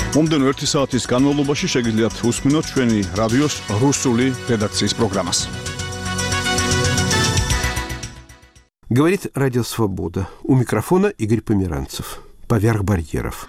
მომდენო 1 საათის განმავლობაში შეგიძლიათ უსმინოთ ჩვენი რადიოს რუსული редакციის программას. Говорит Радио Свобода. У микрофона Игорь Померанцев. Поверх барьеров.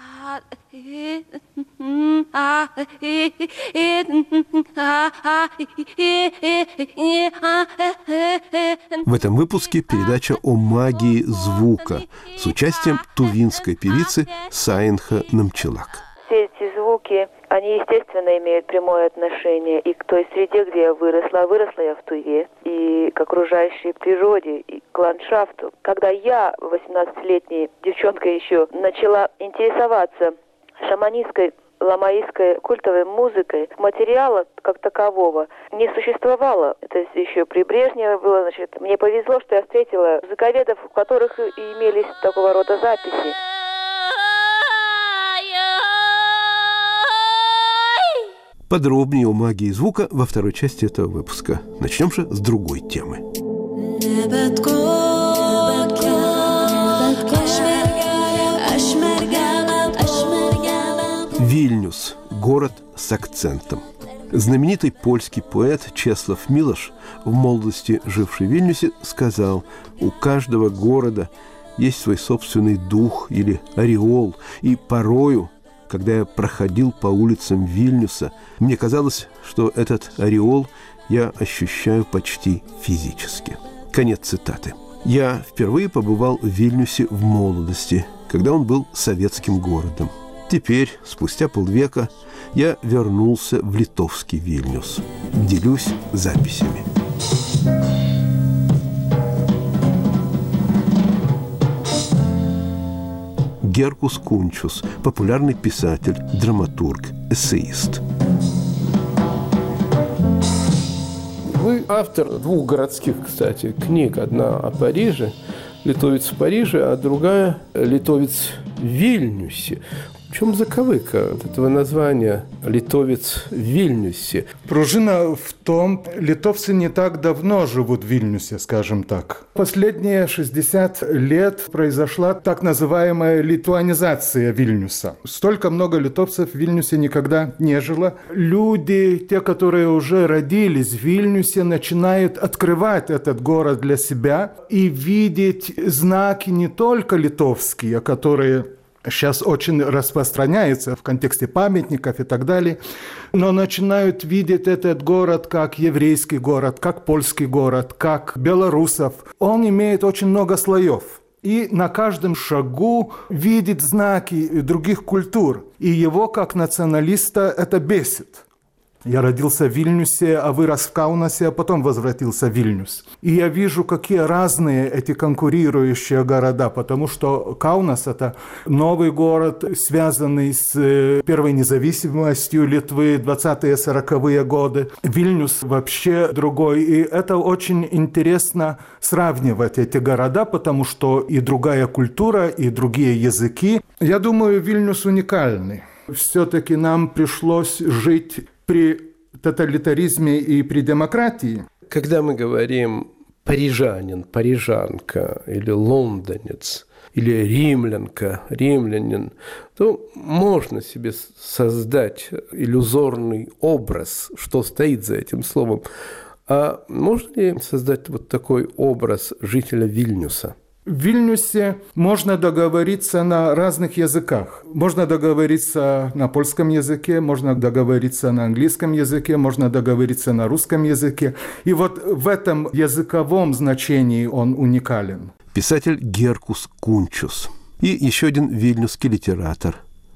В этом выпуске передача о магии звука с участием тувинской певицы Саинха Намчилак. Все эти звуки, они, естественно, имеют прямое отношение и к той среде, где я выросла. Выросла я в Туве, и к окружающей природе, и к ландшафту. Когда я, 18-летней девчонкой еще, начала интересоваться шаманистской, ламаистской культовой музыкой, материала как такового не существовало. Это еще при Брежневе было, значит. Мне повезло, что я встретила музыковедов, у которых и имелись такого рода записи. Подробнее о магии звука во второй части этого выпуска. Начнем же с другой темы. Вильнюс – город с акцентом. Знаменитый польский поэт Чеслав Милош, в молодости живший в Вильнюсе, сказал: «У каждого города есть свой собственный дух или ореол, и порою, когда я проходил по улицам Вильнюса, мне казалось, что этот ореол я ощущаю почти физически». Конец цитаты. Я впервые побывал в Вильнюсе в молодости, когда он был советским городом. Теперь, спустя полвека, я вернулся в литовский Вильнюс. Делюсь записями. Геркус Кунчус, популярный писатель, драматург, эссеист. Вы автор 2 городских, кстати, книг. Одна о Париже, «Литовец в Париже», а другая «Литовец в Вильнюсе». В чем заковыка этого названия «Литовец в Вильнюсе»? Пружина в том, литовцы не так давно живут в Вильнюсе, скажем так. Последние 60 лет произошла так называемая литуанизация Вильнюса. Столько много литовцев в Вильнюсе никогда не жило. Люди, те, которые уже родились в Вильнюсе, начинают открывать этот город для себя и видеть знаки не только литовские, которые сейчас очень распространяется в контексте памятников и так далее, но начинают видеть этот город как еврейский город, как польский город, как белорусов. Он имеет очень много слоев. И на каждом шагу видит знаки других культур. И его, как националиста, это бесит. Я родился в Вильнюсе, а вырос в Каунасе, а потом возвратился в Вильнюс. И я вижу, какие разные эти конкурирующие города, потому что Каунас – это новый город, связанный с первой независимостью Литвы, 20-40-е годы. Вильнюс вообще другой. И это очень интересно сравнивать эти города, потому что и другая культура, и другие языки. Я думаю, Вильнюс уникальный. Все-таки нам пришлось жить при тоталитаризме и при демократии. Когда мы говорим парижанин, парижанка или лондонец, или римлянка, римлянин, то можно себе создать иллюзорный образ, что стоит за этим словом. А можно ли создать вот такой образ жителя Вильнюса? В Вильнюсе можно договориться на разных языках. Можно договориться на польском языке, можно договориться на английском языке, можно договориться на русском языке. И вот в этом языковом значении он уникален. Писатель Геркус Кунчус. И еще один вильнюсский литератор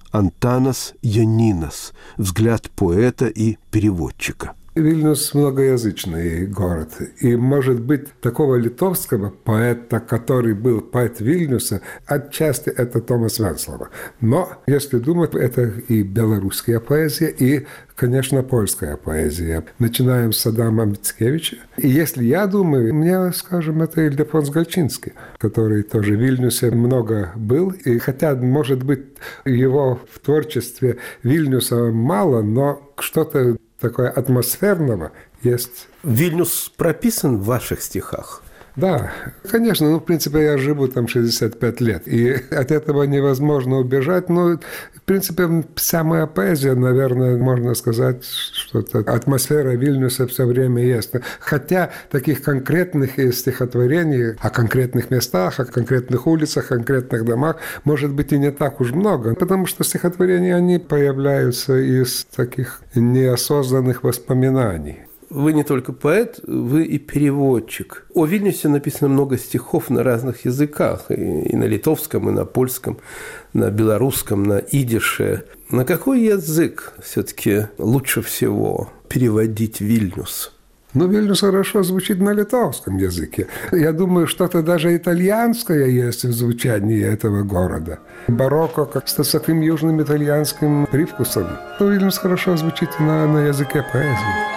Антанас Янинас, взгляд поэта и переводчика. Вильнюс – многоязычный город. И, может быть, такого литовского поэта, который был поэт Вильнюса, отчасти это Томас Венслова. Но, если думать, это и белорусская поэзия, и, конечно, польская поэзия. Начинаем с Адама Мицкевича. И если я думаю, мне, скажем, это Ильдефонс Гальчинский, который тоже в Вильнюсе много был. И хотя, может быть, его в творчестве Вильнюса мало, но что-то такое атмосферного есть. Вильнюс прописан в ваших стихах? Да, конечно, в принципе, я живу там 65 лет, и от этого невозможно убежать, но, в принципе, вся моя поэзия, наверное, можно сказать, что атмосфера Вильнюса все время есть. Хотя таких конкретных стихотворений о конкретных местах, о конкретных улицах, о конкретных домах, может быть, и не так уж много, потому что стихотворения, они появляются из таких неосознанных воспоминаний. Вы не только поэт, вы и переводчик. О Вильнюсе написано много стихов на разных языках, и на литовском, и на польском, на белорусском, на идише. На какой язык все-таки лучше всего переводить Вильнюс? Но Вильнюс хорошо звучит на литовском языке. Я думаю, что-то даже итальянское есть в звучании этого города. Барокко как с таким южным итальянским привкусом. Но Вильнюс хорошо звучит на языке поэзии.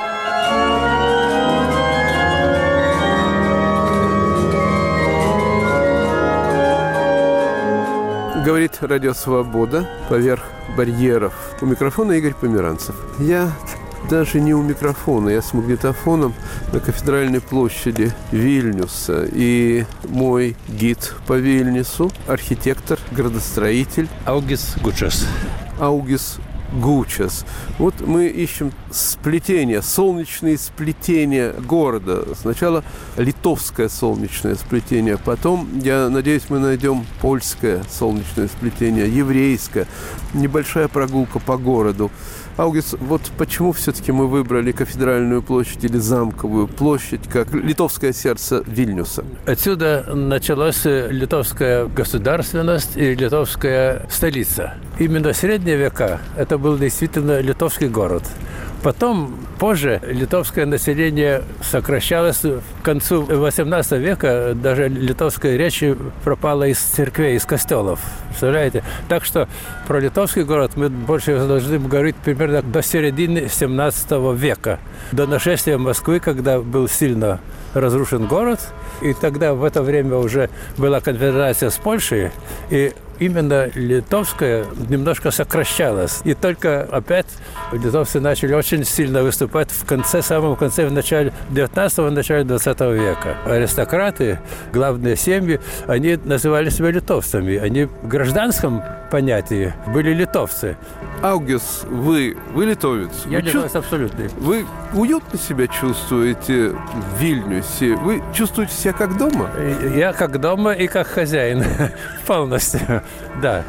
Говорит Радио Свобода поверх барьеров. У микрофона Игорь Померанцев. Я даже не у микрофона, я с магнитофоном на Кафедральной площади Вильнюса. И мой гид по Вильнюсу, архитектор, градостроитель Augis Gučas. Augis Gučas. Вот мы ищем сплетение, солнечные сплетения города. Сначала литовское солнечное сплетение, потом, я надеюсь, мы найдем польское солнечное сплетение, еврейское, небольшая прогулка по городу. Аугис, вот почему все-таки мы выбрали Кафедральную площадь или Замковую площадь как литовское сердце Вильнюса? Отсюда началась литовская государственность и литовская столица. Именно в средние века это был действительно литовский город. Потом, позже, литовское население сокращалось. К концу XVIII века даже литовская речь пропала из церквей, из костелов. Представляете? Так что про литовский город мы больше должны говорить примерно до середины XVII века. До нашествия Москвы, когда был сильно разрушен город. И тогда в это время уже была конфедерация с Польшей. И именно литовская немножко сокращалась. И только опять литовцы начали очень сильно выступать в конце, самом конце, в начале 19-го, в начале 20 века. Аристократы, главные семьи, они называли себя литовцами. Они в гражданском понятии были литовцы. Аугис, вы литовец? Я литовец абсолютно. Вы уютно себя чувствуете в Вильнюсе? Вы чувствуете себя как дома? Я как дома и как хозяин полностью. Да.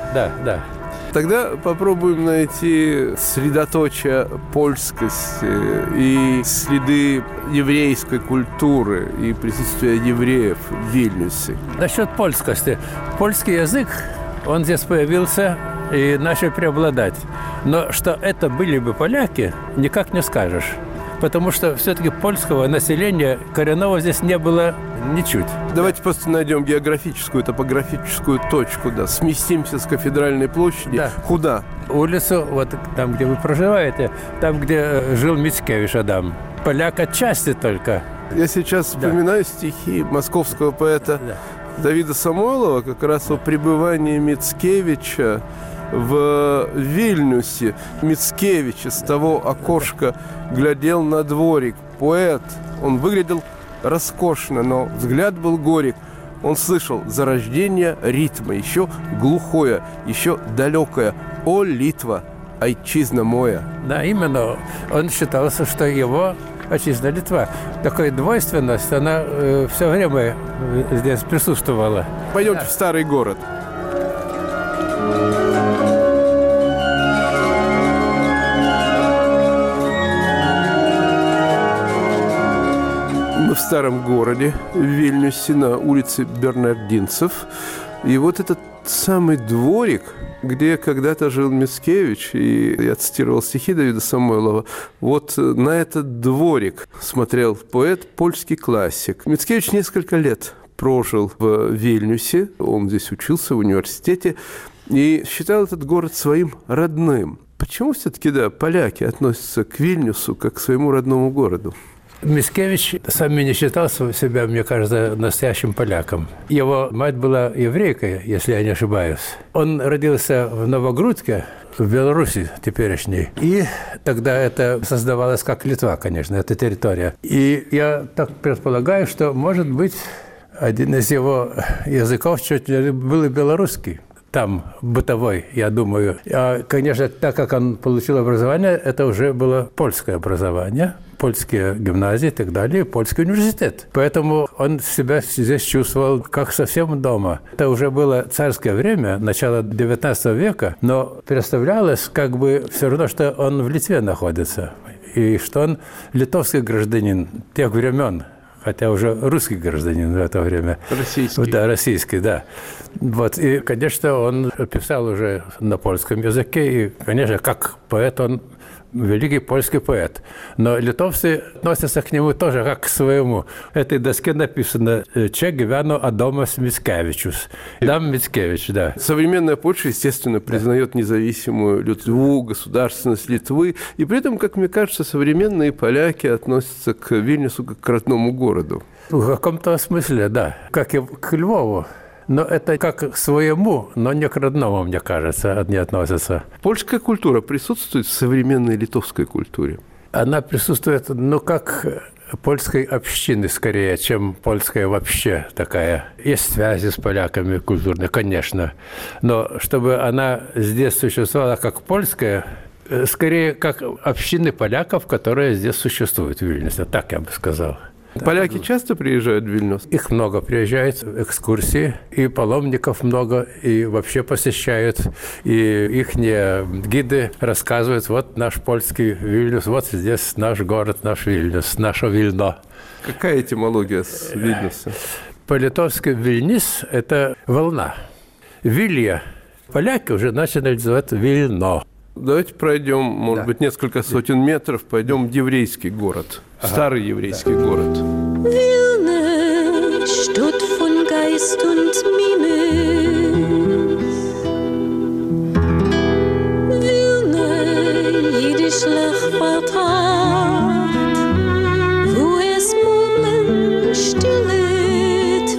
Тогда попробуем найти средоточие польскости и следы еврейской культуры и присутствия евреев в Вильнюсе. Насчет польскости. Польский язык, он здесь появился и начал преобладать. Но что это были бы поляки, никак не скажешь. Потому что все-таки польского населения коренного здесь не было ничуть. Давайте просто найдем географическую, топографическую точку, да. Сместимся с Кафедральной площади. Да. Куда? Улицу, вот там, где вы проживаете, там, где жил Мицкевич Адам. Поляк отчасти только. Я сейчас вспоминаю стихи московского поэта Давида Самойлова как раз о пребывании Мицкевича в Вильнюсе. Мицкевич из того окошка глядел на дворик. Поэт, он выглядел роскошно, но взгляд был горек. Он слышал зарождение ритма, еще глухое, еще далекое. «О, Литва, отчизна моя!» Да, именно. Он считался, что его отчизна Литва. Такая двойственность, она все время здесь присутствовала. Пойдемте в старый город. Мы в старом городе, в Вильнюсе, на улице Бернардинцев. И вот этот самый дворик, где когда-то жил Мицкевич, и я цитировал стихи Давида Самойлова, вот на этот дворик смотрел поэт, польский классик. Мицкевич несколько лет прожил в Вильнюсе, он здесь учился в университете, и считал этот город своим родным. Почему все-таки, поляки относятся к Вильнюсу как к своему родному городу? Мицкевич сам не считал себя, мне кажется, настоящим поляком. Его мать была еврейкой, если я не ошибаюсь. Он родился в Новогрудке, в Беларуси теперешней. И тогда это создавалось как Литва, конечно, эта территория. И я так предполагаю, что, может быть, Один из его языков чуть ли был и белорусский. Там бытовой, я думаю. А, конечно, так как он получил образование, это уже было польское образование, польские гимназии и так далее, польский университет. Поэтому он себя здесь чувствовал как совсем дома. Это уже было царское время, начало XIX века, но представлялось как бы все равно, что он в Литве находится, и что он литовский гражданин тех времен. Хотя уже русский гражданин в это время. Российский. Да, российский, да. Вот. И, конечно, он писал уже на польском языке, и, конечно, как поэт он великий польский поэт. Но литовцы относятся к нему тоже как к своему. В этой доске написано «Че gyveno Adomas Mickevičius». Адам Мицкевич, да. Современная Польша, естественно, признает независимую Литву, государственность Литвы. И при этом, как мне кажется, современные поляки относятся к Вильнюсу как к родному городу. В каком-то смысле, да. Как и к Львову. Но это как к своему, но не к родному, мне кажется, они относятся. Польская культура присутствует в современной литовской культуре? Она присутствует, как польской общины скорее, чем польская вообще такая. Есть связи с поляками культурные, конечно. Но чтобы она здесь существовала как польская, скорее как общины поляков, которые здесь существуют в Вильнюсе. Так я бы сказал. Поляки часто приезжают в Вильнюс? Их много приезжает, экскурсии, и паломников много, и вообще посещают, и их гиды рассказывают, вот наш польский Вильнюс, вот здесь наш город, наш Вильнюс, наше Вильно. Какая этимология с Вильнюса? По-литовски Вильнис – это волна. Вилья поляки уже начали называть Вильно. Давайте пройдем, может быть, несколько сотен метров, пойдем в еврейский город, старый еврейский город. Vilne, Stadt von Geist und Mimes. Vilne, jiddischlich vertraut, wo es murmeln stillet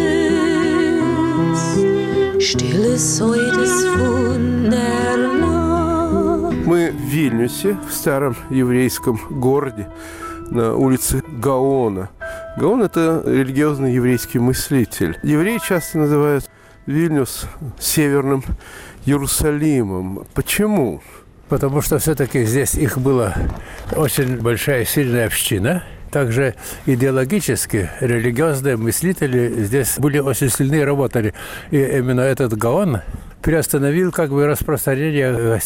Willes, stilles Heutes von der Nacht. Мы в Вильнюсе, в старом еврейском городе, на улице Гаона. Гаон – это религиозный еврейский мыслитель. Евреи часто называют Вильнюс северным Иерусалимом. Почему? Потому что все-таки здесь их была очень большая сильная община. Также идеологически религиозные мыслители здесь были очень сильны и работали. И именно этот Гаон приостановил как бы распространение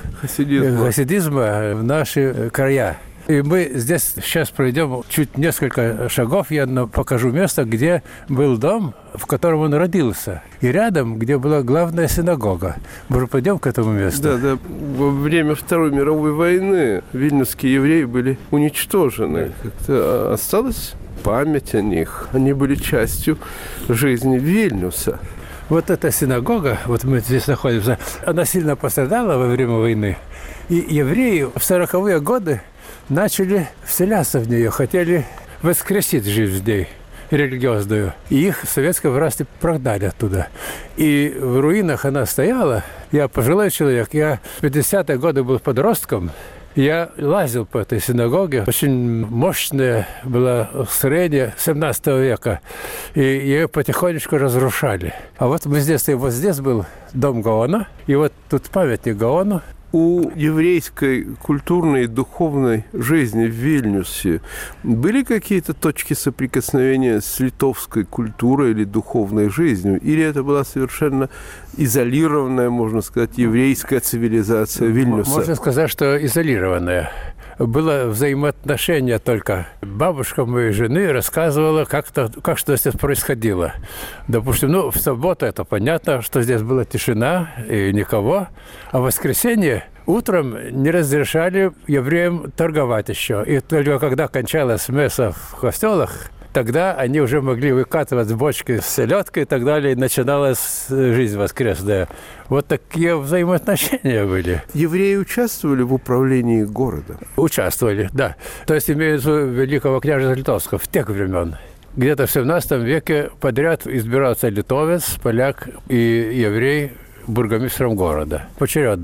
хасидизма в наши края. И мы здесь сейчас пройдем чуть несколько шагов, я покажу место, где был дом, в котором он родился. И рядом, где была главная синагога. Может, пойдем к этому месту? Да. Во время Второй мировой войны вильнюсские евреи были уничтожены. Как-то осталась память о них. Они были частью жизни Вильнюса. Вот эта синагога, вот мы здесь находимся, она сильно пострадала во время войны. И евреи в 40-е годы начали вселяться в нее, хотели воскресить жизнь в ней религиозную. И их советские власти прогнали оттуда. И в руинах она стояла. Я пожилой человек, я в 50-е годы был подростком. Я лазил по этой синагоге. Очень мощная была строение 17 века. И ее потихонечку разрушали. А вот мы здесь, и вот здесь был дом Гаона. И вот тут памятник Гаону. У еврейской культурной и духовной жизни в Вильнюсе были какие-то точки соприкосновения с литовской культурой или духовной жизнью? Или это была совершенно изолированная, можно сказать, еврейская цивилизация Вильнюса? Можно сказать, что изолированная. Было взаимоотношение только. Бабушка моей жены рассказывала, как что здесь происходило. Допустим, в субботу это понятно, что здесь была тишина и никого. А в воскресенье утром не разрешали евреям торговать еще. И только когда кончалась месса в костелах, тогда они уже могли выкатывать бочки с селедкой и так далее, и начиналась жизнь воскресная. Вот такие взаимоотношения были. Евреи участвовали в управлении городом? Участвовали, да. То есть имеется великого княжества Литовского в тех времен. Где-то в 17 веке подряд избирался литовец, поляк и еврей бургомистром города. Поочередно.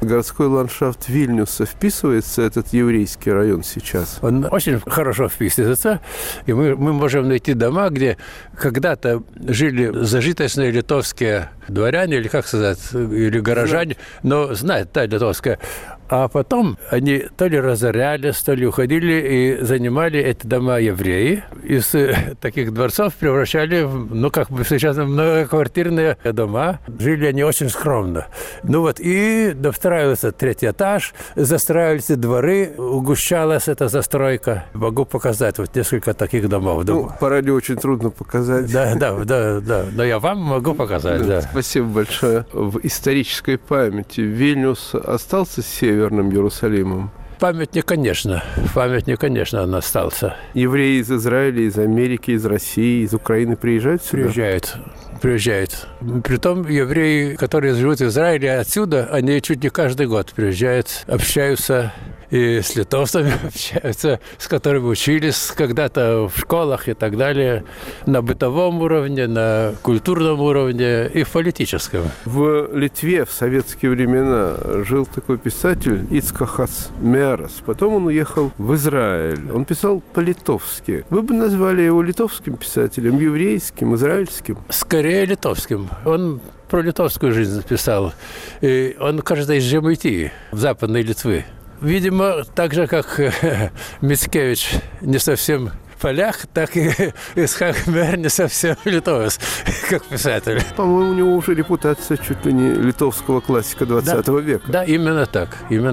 городской ландшафт Вильнюса вписывается этот еврейский район сейчас? Он очень хорошо вписывается, и мы можем найти дома, где когда-то жили зажиточные литовские дворяне, или как сказать, или горожане, но знают, да, литовское. А потом они то ли разорялись, то ли уходили и занимали эти дома евреи. Из таких дворцов превращали в, как бы сейчас, многоквартирные дома. Жили они очень скромно. И достраивался третий этаж, застраивались дворы, угущалась эта застройка. Могу показать несколько таких домов. По радио очень трудно показать. Да. Но я вам могу показать, да. Спасибо большое. В исторической памяти Вильнюс остался северным Иерусалимом? Памятник, конечно, он остался. Евреи из Израиля, из Америки, из России, из Украины приезжают сюда? Приезжают. Притом евреи, которые живут в Израиле отсюда, они чуть не каждый год приезжают, общаются и с литовцами общаются, с которыми учились когда-то в школах и так далее, на бытовом уровне, на культурном уровне и в политическом. В Литве в советские времена жил такой писатель Ицкахас Мерас. Потом он уехал в Израиль. Он писал по-литовски. Вы бы назвали его литовским писателем, еврейским, израильским? Скорее литовским. Он про литовскую жизнь писал. И он, кажется, из Жемытии, в Западной Литвы. Видимо, так же, как Мицкевич не совсем полях, так и Ицхак Мер не совсем литовец, как писатель. По-моему, у него уже репутация чуть ли не литовского классика 20 века. Да, именно так.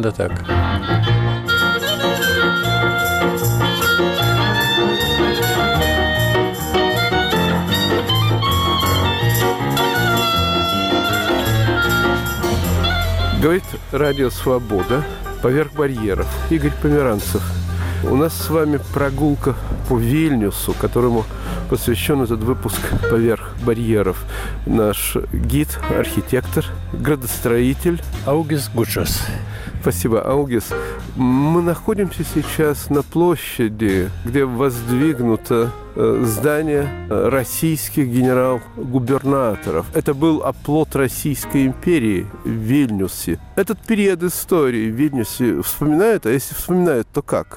Говорит радио «Свобода». Поверх барьеров. Игорь Померанцев. У нас с вами прогулка по Вильнюсу, которому посвящен этот выпуск «Поверх барьеров». Наш гид, архитектор, градостроитель Аугис Гучос. Спасибо, Аугис. Мы находимся сейчас на площади, где воздвигнуто здание российских генерал-губернаторов. Это был оплот Российской империи в Вильнюсе. Этот период истории в Вильнюсе вспоминают, а если вспоминают, то как?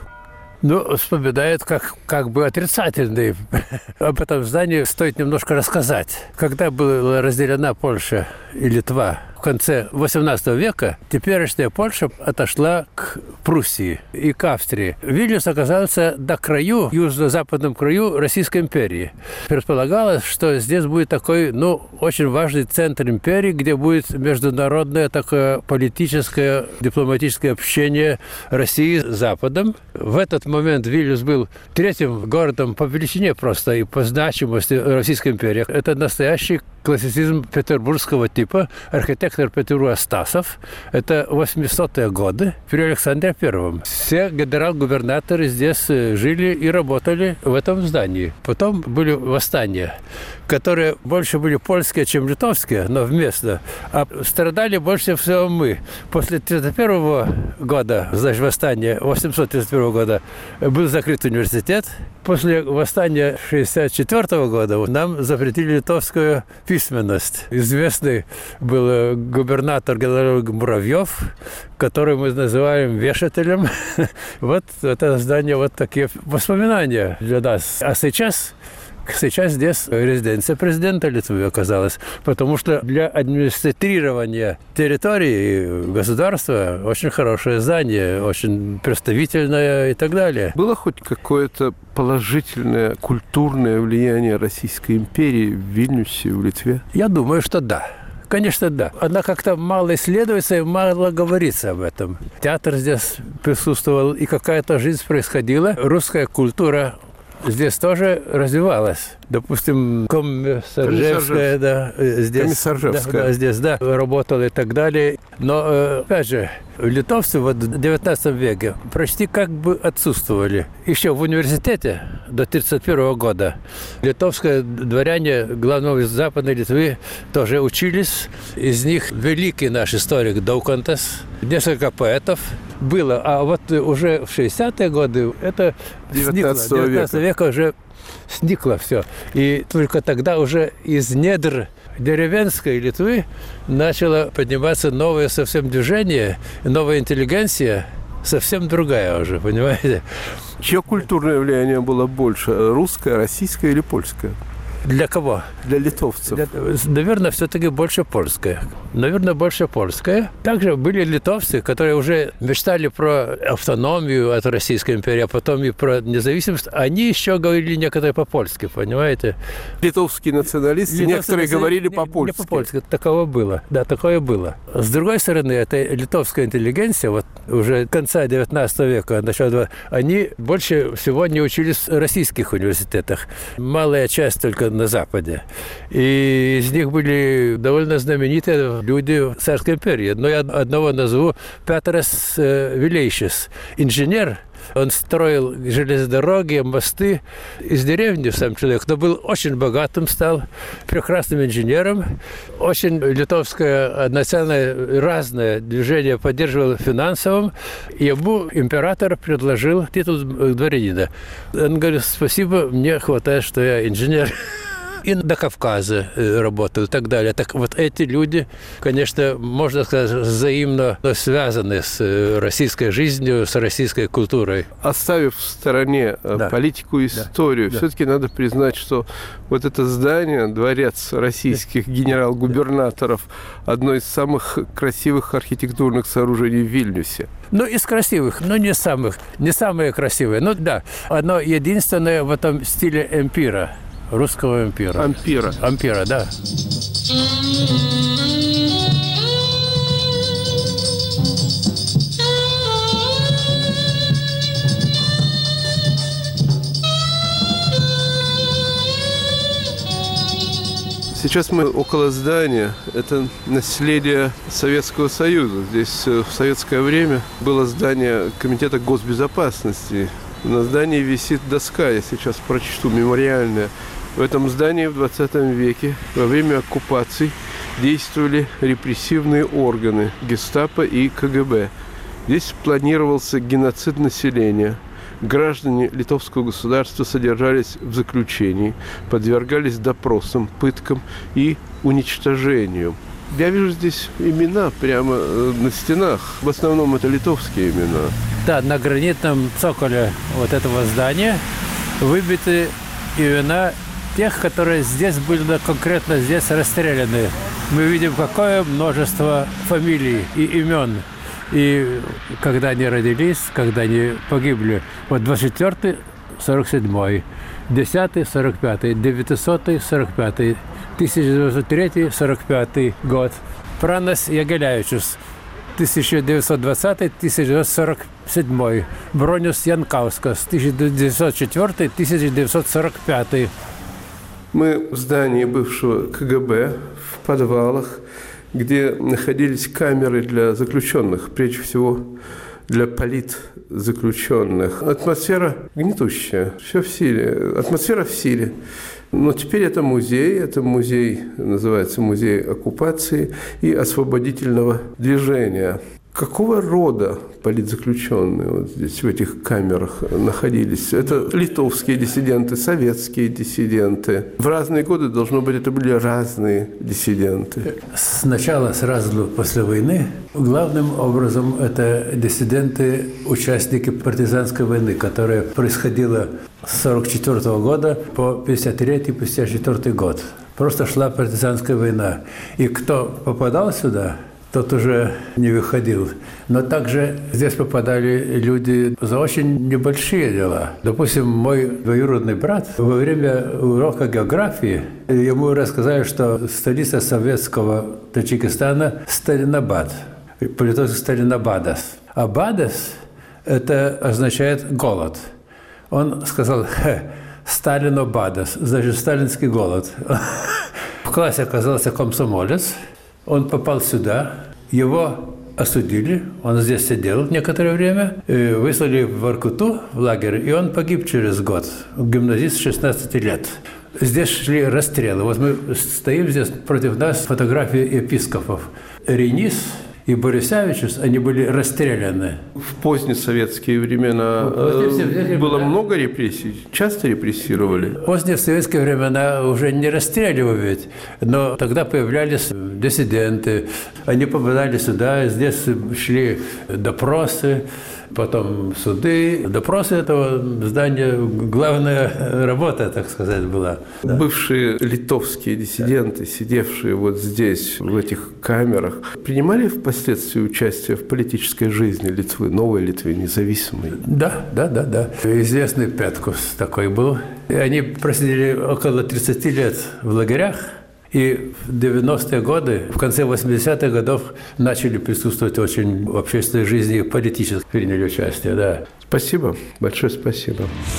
Вспоминают как бы отрицательный. Об этом здании стоит немножко рассказать. Когда была разделена Польша и Литва в конце XVIII века, теперешняя Польша отошла к Пруссии и к Австрии. Вильнюс оказался на краю, южно-западном краю Российской империи. Предполагалось, что здесь будет такой, очень важный центр империи, где будет международное такое политическое, дипломатическое общение России с Западом. В этот момент Вильнюс был третьим городом по величине просто и по значимости Российской империи. Это настоящий классицизм петербургского типа. Архитектор Петру Стасов. Это 800-е годы при Александре Первом. Все генерал-губернаторы здесь жили и работали в этом здании. Потом были восстания, которые больше были польские, чем литовские, но вместо. А страдали больше всего мы. После 1931 года, значит, восстания 831 года, был закрыт университет. После восстания 1964 года нам запретили литовскую письменность. Известный был губернатор генерал Муравьев, который мы называем вешателем. Вот это здание, вот такие воспоминания для нас. А сейчас здесь резиденция президента Литвы оказалась, потому что для администрирования территории государства очень хорошее здание, очень представительное и так далее. Было хоть какое-то положительное культурное влияние Российской империи в Вильнюсе, в Литве? Я думаю, что да. Конечно, да. Она как-то мало исследуется и мало говорится об этом. Театр здесь присутствовал, и какая-то жизнь происходила. Русская культура здесь тоже развивалась. Допустим, Комиссаржевская, здесь работала и так далее. Но, опять же, литовцы в XIX веке почти как бы отсутствовали. Еще в университете до 1931 года литовские дворяне, главного из Западной Литвы, тоже учились. Из них великий наш историк Даукантас, несколько поэтов было. А вот уже в 60-е годы это 19 века уже сникло все. И только тогда уже из недр деревенской Литвы начало подниматься новое совсем движение, новая интеллигенция, совсем другая уже, понимаете? Чье культурное влияние было больше? Русское, российское или польское? Для кого? Для литовцев. Наверное, все-таки больше польское. Также были литовцы, которые уже мечтали про автономию от Российской империи, а потом и про независимость. Они еще говорили некоторые по-польски, понимаете? Литовские националисты, некоторые говорили по-польски. Не по-польски. Такое было. Да, такое было. С другой стороны, эта литовская интеллигенция, вот уже конца 19 века, начала, они больше всего не учились в российских университетах. Малая часть только на Западе. И из них были довольно знаменитые люди Царской империи. Но я одного назову: Петрас Вилейшис, инженер. Он строил железные дороги, мосты. Из деревни сам человек, но был очень богатым, стал прекрасным инженером. Очень литовское национальное разное движение поддерживал финансовым. Ему император предложил титул дворянина. Он говорит: спасибо, мне хватает, что я инженер. И до Кавказа работают и так далее. Так вот эти люди, конечно, можно сказать, взаимно связаны с российской жизнью, с российской культурой. Оставив в стороне политику и историю, все-таки надо признать, что вот это здание, дворец российских генерал-губернаторов, одно из самых красивых архитектурных сооружений в Вильнюсе. Ну, из красивых, но не самые красивые. Ну да, одно единственное в этом стиле эмпира. Русского ампира. Ампира, да. Сейчас мы около здания. Это наследие Советского Союза. Здесь в советское время было здание Комитета госбезопасности. На здании висит доска, я сейчас прочту, мемориальная. В этом здании в 20 веке во время оккупаций действовали репрессивные органы гестапо и КГБ. Здесь планировался геноцид населения. Граждане литовского государства содержались в заключении, подвергались допросам, пыткам и уничтожению. Я вижу здесь имена прямо на стенах. В основном это литовские имена. Да, на гранитном цоколе вот этого здания выбиты имена тех, которые здесь были конкретно здесь расстреляны. Мы видим, какое множество фамилий и имен. И когда они родились, когда они погибли. Вот 24-й, 47-й, 10-й, 45-й, 900-й, 45-й, 1903-й, 45-й год. Пранас Ягеляевичус, 1920-1947. Бронюс Янкаускас, 1904-1945. Мы в здании бывшего КГБ, в подвалах, где находились камеры для заключенных, прежде всего для политзаключенных. Атмосфера гнетущая, все в силе, атмосфера в силе. Но теперь это музей, называется музей оккупации и освободительного движения. Какого рода политзаключенные вот здесь, в этих камерах, находились? Это литовские диссиденты, советские диссиденты. В разные годы, должно быть, это были разные диссиденты. Сразу после войны, главным образом, это диссиденты, участники партизанской войны, которая происходила с 1944 года по 1953-1954 год. Просто шла партизанская война. И кто попадал сюда, тот уже не выходил. Но также здесь попадали люди за очень небольшие дела. Допустим, мой двоюродный брат во время урока географии ему рассказали, что столица советского Таджикистана – Сталинабад, по-литовски Сталинабадас. А Бадас – это означает голод. Он сказал: Сталинобадас, значит, сталинский голод. В классе оказался комсомолец. Он попал сюда, его осудили, он здесь сидел некоторое время, выслали в Воркуту, в лагерь, и он погиб через год, гимназист 16 лет. Здесь шли расстрелы. Вот мы стоим здесь, против нас фотографии епископов. Ренис и Борисевичус, они были расстреляны. В поздние советские времена было много репрессий, часто репрессировали. Поздние советские времена уже не расстреливают, но тогда появлялись диссиденты. Они попадали сюда, здесь шли допросы, потом суды. Допросы этого здания – главная работа, так сказать, была. Бывшие литовские диссиденты, сидевшие вот здесь, в этих камерах, принимали впоследствии участие в политической жизни Литвы, новой Литвы, независимой? Да. Известный Петкус такой был. И они просидели около 30 лет в лагерях. И в 90-е годы, в конце 80-х годов начали присутствовать очень в общественной жизни и политически приняли участие, да. Спасибо, большое спасибо.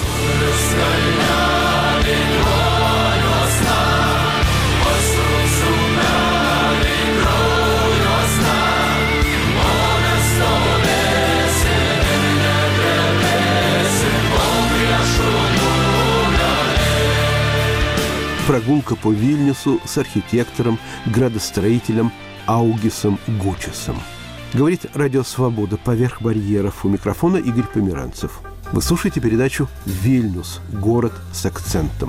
Прогулка по Вильнюсу с архитектором, градостроителем Аугисом Гучесом. Говорит Радио Свобода поверх барьеров. У микрофона Игорь Померанцев. Вы слушаете передачу «Вильнюс. Город с акцентом».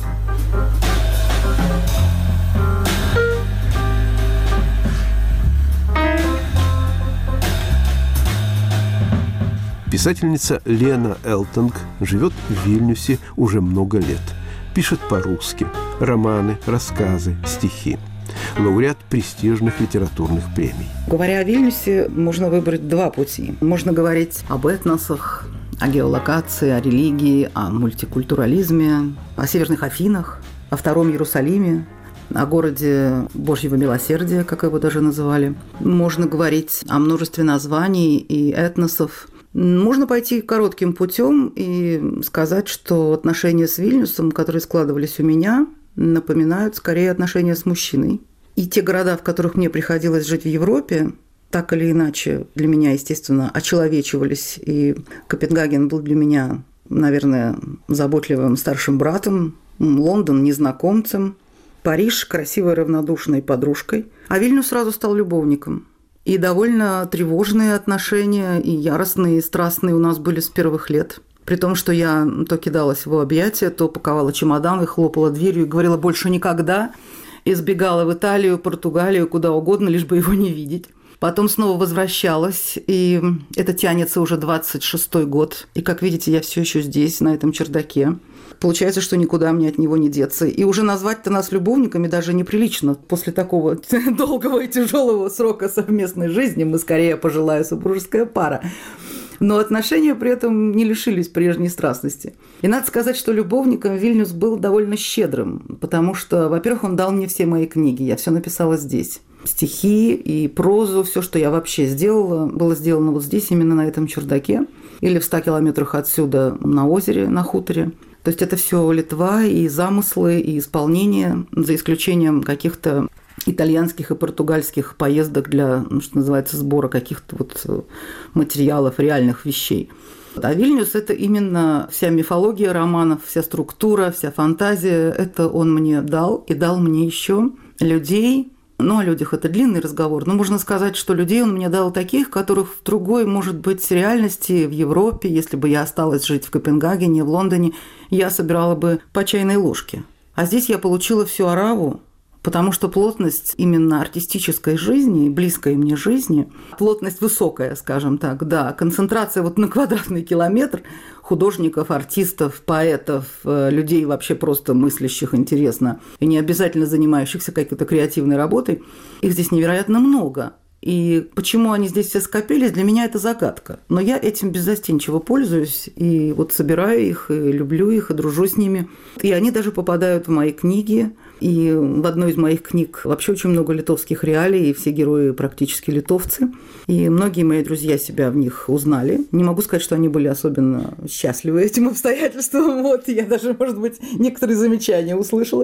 Писательница Лена Элтонг живет в Вильнюсе уже много лет. Пишет по-русски романы, рассказы, стихи. Лауреат престижных литературных премий. Говоря о Вильнюсе, можно выбрать два пути. Можно говорить об этносах, о геолокации, о религии, о мультикультурализме, о северных Афинах, о Втором Иерусалиме, о городе Божьего милосердия, как его даже называли. Можно говорить о множестве названий и этносов. Можно пойти коротким путем и сказать, что отношения с Вильнюсом, которые складывались у меня, напоминают скорее отношения с мужчиной. И те города, в которых мне приходилось жить в Европе, так или иначе для меня, естественно, очеловечивались. И Копенгаген был для меня, наверное, заботливым старшим братом, Лондон – незнакомцем, Париж – красивой равнодушной подружкой, а Вильнюс сразу стал любовником. И довольно тревожные отношения, и яростные, и страстные у нас были с первых лет. При том, что я то кидалась в его объятия, то паковала чемодан и хлопала дверью и говорила «больше никогда», и сбегала в Италию, Португалию, куда угодно, лишь бы его не видеть. Потом снова возвращалась, и это тянется уже 26-й год. И, как видите, я все еще здесь, на этом чердаке. Получается, что никуда мне от него не деться. И уже назвать-то нас любовниками даже неприлично. После такого долгого и тяжелого срока совместной жизни мы скорее пожилая супружеская пара. Но отношения при этом не лишились прежней страстности. И надо сказать, что любовником Вильнюс был довольно щедрым, потому что, во-первых, он дал мне все мои книги, я все написала здесь. Стихи и прозу, все, что я вообще сделала, было сделано вот здесь, именно на этом чердаке, или в 100 километрах отсюда на озере, на хуторе. То есть это все Литва, и замыслы, и исполнение, за исключением каких-то итальянских и португальских поездок для, что называется, сбора каких-то вот материалов, реальных вещей. А Вильнюс – это именно вся мифология романов, вся структура, вся фантазия. Это он мне дал, и дал мне еще людей. Ну, о людях это длинный разговор, но можно сказать, что людей он мне дал таких, которых в другой, может быть, реальности в Европе, если бы я осталась жить в Копенгагене, в Лондоне, я собирала бы по чайной ложке. А здесь я получила всю ораву, потому что плотность именно артистической жизни, близкой мне жизни, плотность высокая, скажем так, да, концентрация вот на квадратный километр художников, артистов, поэтов, людей вообще просто мыслящих интересно и не обязательно занимающихся какой-то креативной работой, их здесь невероятно много. И почему они здесь все скопились, для меня это загадка. Но я этим беззастенчиво пользуюсь, и вот собираю их, и люблю их, и дружу с ними. И они даже попадают в мои книги. И в одной из моих книг вообще очень много литовских реалий, и все герои практически литовцы. И многие мои друзья себя в них узнали. Не могу сказать, что они были особенно счастливы этим обстоятельством. Вот, я даже, может быть, некоторые замечания услышала.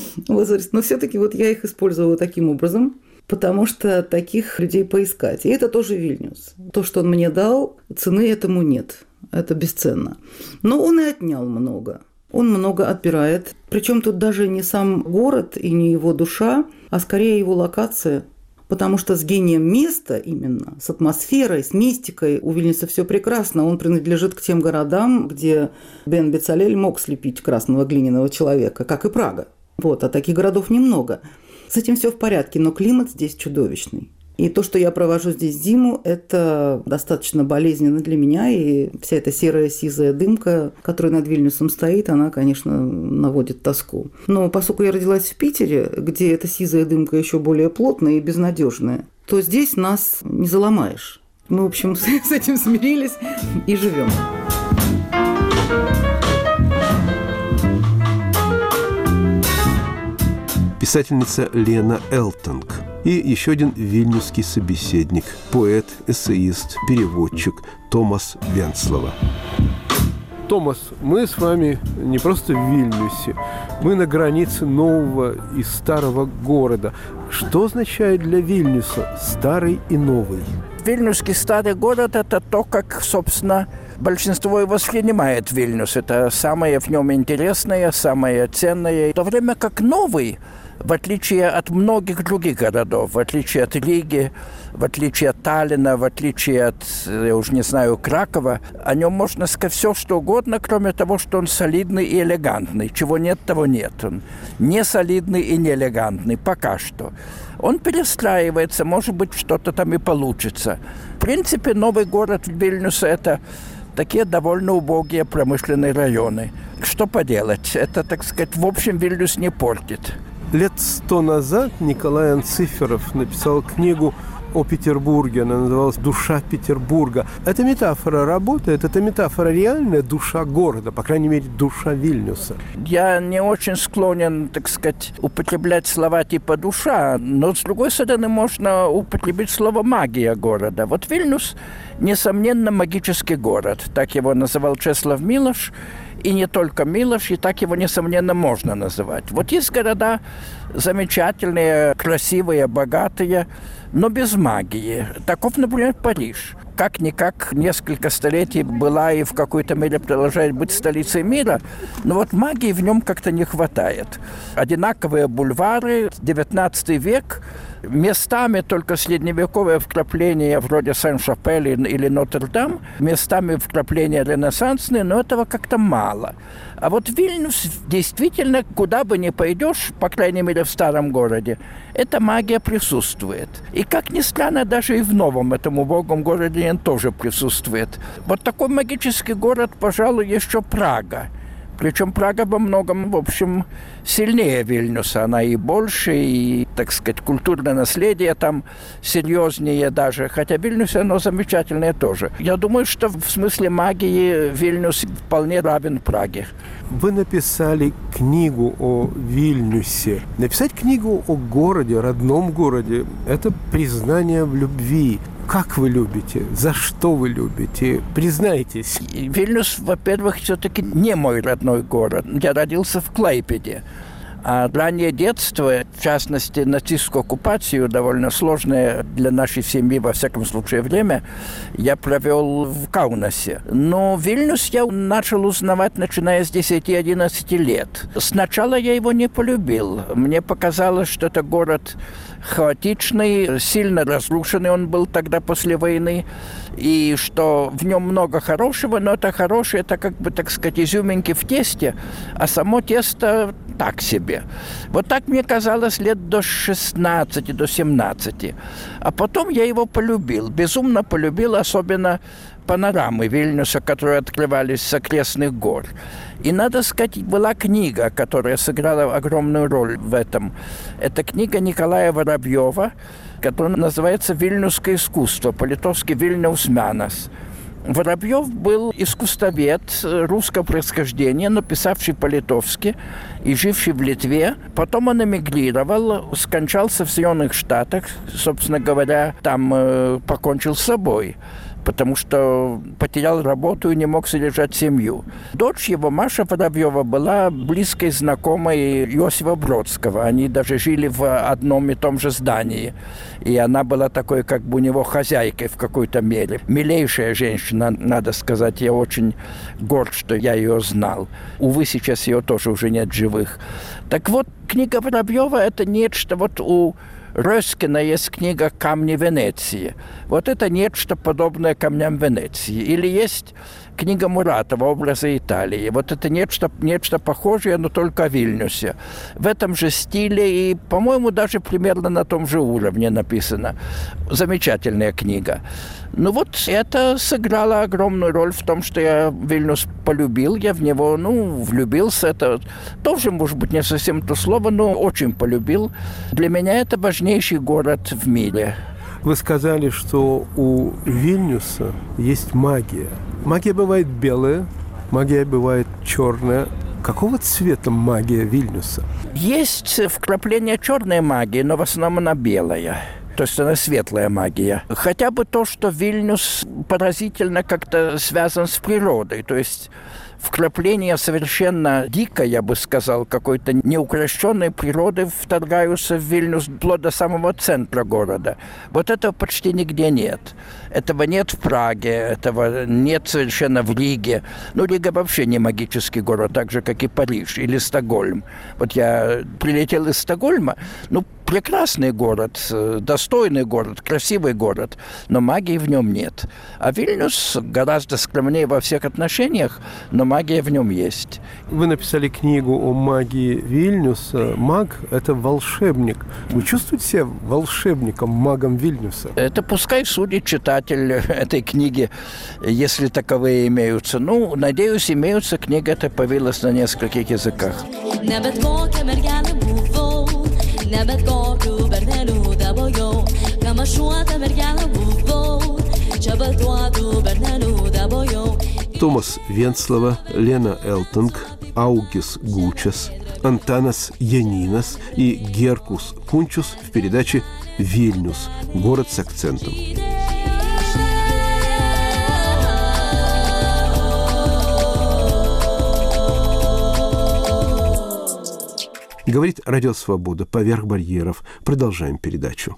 Но все-таки вот я их использовала таким образом. Потому что таких людей поискать. И это тоже Вильнюс. То, что он мне дал, цены этому нет. Это бесценно. Но он и отнял много. Он много отбирает. Причем тут даже не сам город и не его душа, а скорее его локация. Потому что с гением места именно, с атмосферой, с мистикой у Вильнюса все прекрасно. Он принадлежит к тем городам, где Бен Бецалель мог слепить красного глиняного человека, как и Прага. Вот, а таких городов немного. С этим все в порядке, но климат здесь чудовищный. И то, что я провожу здесь зиму, это достаточно болезненно для меня. И вся эта серая сизая дымка, которая над Вильнюсом стоит, она, конечно, наводит тоску. Но поскольку я родилась в Питере, где эта сизая дымка еще более плотная и безнадежная, то здесь нас не заломаешь. Мы, в общем, с этим смирились и живем. Писательница Лена Элтонг и еще один вильнюсский собеседник, поэт, эссеист, переводчик Томас Венцлова. Томас, мы с вами не просто в Вильнюсе, мы на границе нового и старого города. Что означает для Вильнюса старый и новый? Вильнюсский старый город – это то, как, собственно, большинство и воспринимает Вильнюс. Это самое в нем интересное, самое ценное. В то время как новый, в отличие от многих других городов, в отличие от Риги, в отличие от Таллина, в отличие от, я уже не знаю, Кракова, о нем можно сказать все, что угодно, кроме того, что он солидный и элегантный. Чего нет, того нет. Он не солидный и не элегантный пока что. Он перестраивается, может быть, что-то там и получится. В принципе, новый город Вильнюса – это такие довольно убогие промышленные районы. Что поделать? Это, так сказать, в общем, Вильнюс не портит. Лет 100 назад Николай Анциферов написал книгу о Петербурге. Она называлась «Душа Петербурга». Эта метафора работает, эта метафора реальная душа города, по крайней мере, душа Вильнюса. Я не очень склонен, так сказать, употреблять слова типа «душа», но, с другой стороны, можно употребить слово «магия» города. Вот Вильнюс, несомненно, магический город. Так его называл Чеслав Милош. И не только Милош, и так его, несомненно, можно называть. Вот есть города замечательные, красивые, богатые, но без магии. Таков, например, Париж. Как-никак несколько столетий была и в какой-то мере продолжает быть столицей мира, но вот магии в нем как-то не хватает. Одинаковые бульвары, 19 век, местами только средневековое вкрапление вроде Сен-Шапель или Нотр-Дам, местами вкрапления ренессансные, но этого как-то мало. А вот Вильнюс действительно, куда бы ни пойдешь, по крайней мере в старом городе, эта магия присутствует. И, как ни странно, даже и в новом этом убогом городе он тоже присутствует. Вот такой магический город, пожалуй, еще Прага. Причем Прага во многом, в общем, сильнее Вильнюса. Она и больше, и, так сказать, культурное наследие там серьезнее даже. Хотя Вильнюс, оно замечательное тоже. Я думаю, что в смысле магии Вильнюс вполне равен Праге. Вы написали книгу о Вильнюсе. Написать книгу о городе, родном городе – это признание в любви. Как вы любите? За что вы любите? Признайтесь. Вильнюс, во-первых, все-таки не мой родной город. Я родился в Клайпеде. А раннее детство, в частности, нацистскую оккупацию, довольно сложное для нашей семьи, во всяком случае, время, я провел в Каунасе. Но Вильнюс я начал узнавать, начиная с 10-11 лет. Сначала я его не полюбил. Мне показалось, что это город хаотичный, сильно разрушенный он был тогда после войны, и что в нем много хорошего, но это хорошее, это как бы, так сказать, изюминки в тесте, а само тесто так себе. Вот так мне казалось лет до 16, до 17. А потом я его полюбил, безумно полюбил, особенно панорамы Вильнюса, которые открывались с окрестных гор. И, надо сказать, была книга, которая сыграла огромную роль в этом. Это книга Николая Воробьева, которая называется «Вильнюсское искусство», по-литовски «Вильнюс менас». Воробьев был искусствовед русского происхождения, написавший по-литовски и живший в Литве. Потом он эмигрировал, скончался в Соединенных Штатах, собственно говоря, там покончил с собой, потому что потерял работу и не мог содержать семью. Дочь его, Маша Воробьева, была близкой знакомой Иосифа Бродского. Они даже жили в одном и том же здании. И она была такой, как бы у него хозяйкой в какой-то мере. Милейшая женщина, надо сказать. Я очень горд, что я ее знал. Увы, сейчас ее тоже уже нет живых. Так вот, книга Воробьева – это нечто вот у Рёскина есть книга «Камни Венеции». Вот это нечто подобное камням Венеции. Или есть книга Муратова «Образы Италии». Вот это нечто похожее, но только о Вильнюсе. В этом же стиле и, по-моему, даже примерно на том же уровне написано. Замечательная книга. Ну вот это сыграло огромную роль в том, что я Вильнюс полюбил, я в него, влюбился. Это тоже, может быть, не совсем то слово, но очень полюбил. Для меня это важнейший город в мире. Вы сказали, что у Вильнюса есть магия. Магия бывает белая, магия бывает черная. Какого цвета магия Вильнюса? Есть вкрапление черной магии, но в основном она белая. То есть она светлая магия. Хотя бы то, что Вильнюс поразительно как-то связан с природой. То есть вкрапление совершенно дикое, я бы сказал, какой-то неукрощенной природы вторгаются в Вильнюс вплоть до самого центра города. Вот этого почти нигде нет. Этого нет в Праге, этого нет совершенно в Риге. Рига вообще не магический город, так же, как и Париж или Стокгольм. Вот я прилетел из Стокгольма, прекрасный город, достойный город, красивый город, но магии в нем нет. А Вильнюс гораздо скромнее во всех отношениях, но магия в нем есть. Вы написали книгу о магии Вильнюса. Маг – это волшебник. Вы чувствуете себя волшебником, магом Вильнюса? Это пускай судит читатель этой книги, если таковые имеются. Надеюсь, имеются. Книга эта появилась на нескольких языках. Томас Венцлова, Лена Элтинг, Аугис Гучас, Антанас Янинас и Геркус Кунчус в передаче «Вильнюс. Город с акцентом». Говорит Радио Свобода. Поверх барьеров. Продолжаем передачу.